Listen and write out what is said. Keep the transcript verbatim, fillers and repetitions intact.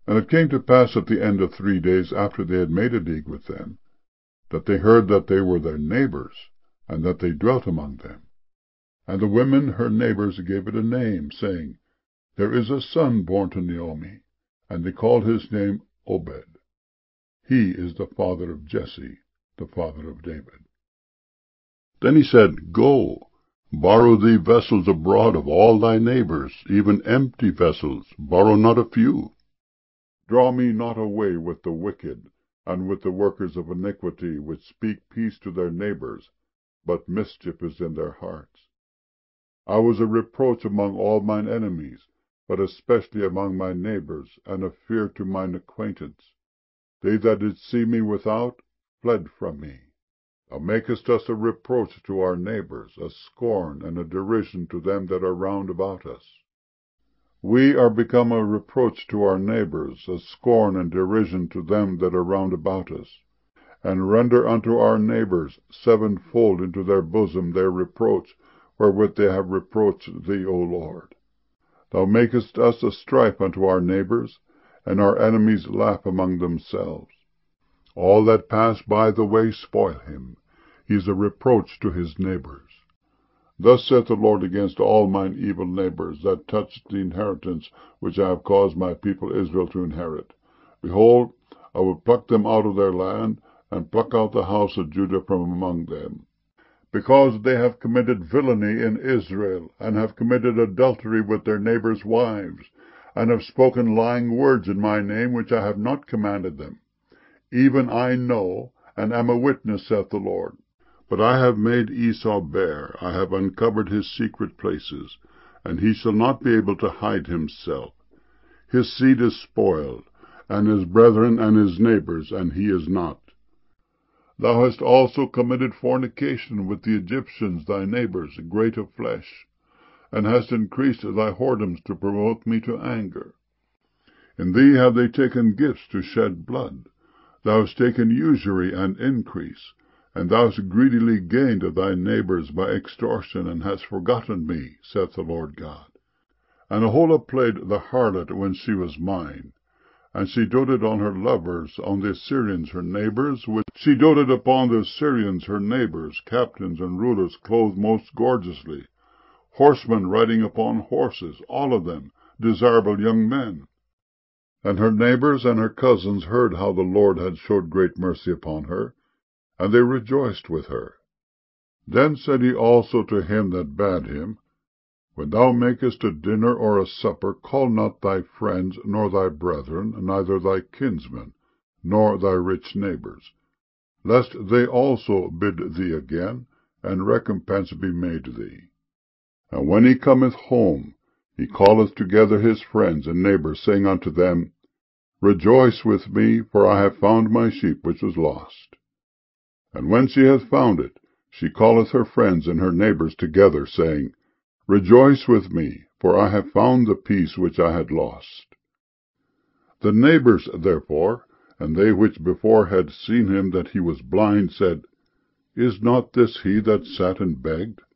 And it came to pass at the end of three days after they had made a league with them, that they heard that they were their neighbours, and that they dwelt among them. And the women her neighbours gave it a name, saying, There is a son born to Naomi, and they called his name Obed. He is the father of Jesse, the father of David. Then he said, Go, borrow thee vessels abroad of all thy neighbours, even empty vessels, borrow not a few. Draw me not away with the wicked, and with the workers of iniquity, which speak peace to their neighbours, but mischief is in their hearts. I was a reproach among all mine enemies, but especially among my neighbours, and a fear to mine acquaintance. They that did see me without fled from me. Thou makest us a reproach to our neighbours, a scorn and a derision to them that are round about us. We are become a reproach to our neighbours, a scorn and derision to them that are round about us. And render unto our neighbours sevenfold into their bosom their reproach, wherewith they have reproached thee, O Lord. Thou makest us a strife unto our neighbours, and our enemies laugh among themselves. All that pass by the way spoil him. He is a reproach to his neighbours. Thus saith the Lord against all mine evil neighbours, that touch the inheritance which I have caused my people Israel to inherit. Behold, I will pluck them out of their land, and pluck out the house of Judah from among them. Because they have committed villainy in Israel, and have committed adultery with their neighbours' wives, and have spoken lying words in my name, which I have not commanded them. Even I know, and am a witness, saith the Lord. But I have made Esau bare, I have uncovered his secret places, and he shall not be able to hide himself. His seed is spoiled, and his brethren and his neighbours, and he is not. Thou hast also committed fornication with the Egyptians thy neighbours, great of flesh, and hast increased thy whoredoms to provoke me to anger. In thee have they taken gifts to shed blood. Thou hast taken usury and increase, and thou hast greedily gained of thy neighbours by extortion, and hast forgotten me, saith the Lord God. And Aholah played the harlot when she was mine, and she doted on her lovers, on the Assyrians her neighbours, which she doted upon the Assyrians her neighbours, captains and rulers clothed most gorgeously, horsemen riding upon horses, all of them desirable young men. And her neighbours and her cousins heard how the Lord had showed great mercy upon her, and they rejoiced with her. Then said he also to him that bade him, When thou makest a dinner or a supper, call not thy friends, nor thy brethren, neither thy kinsmen, nor thy rich neighbours, lest they also bid thee again, and recompense be made thee. And when he cometh home, he calleth together his friends and neighbours, saying unto them, Rejoice with me, for I have found my sheep which was lost. And when she hath found it, she calleth her friends and her neighbours together, saying, Rejoice with me, for I have found the piece which I had lost. The neighbours, therefore, and they which before had seen him that he was blind, said, Is not this he that sat and begged?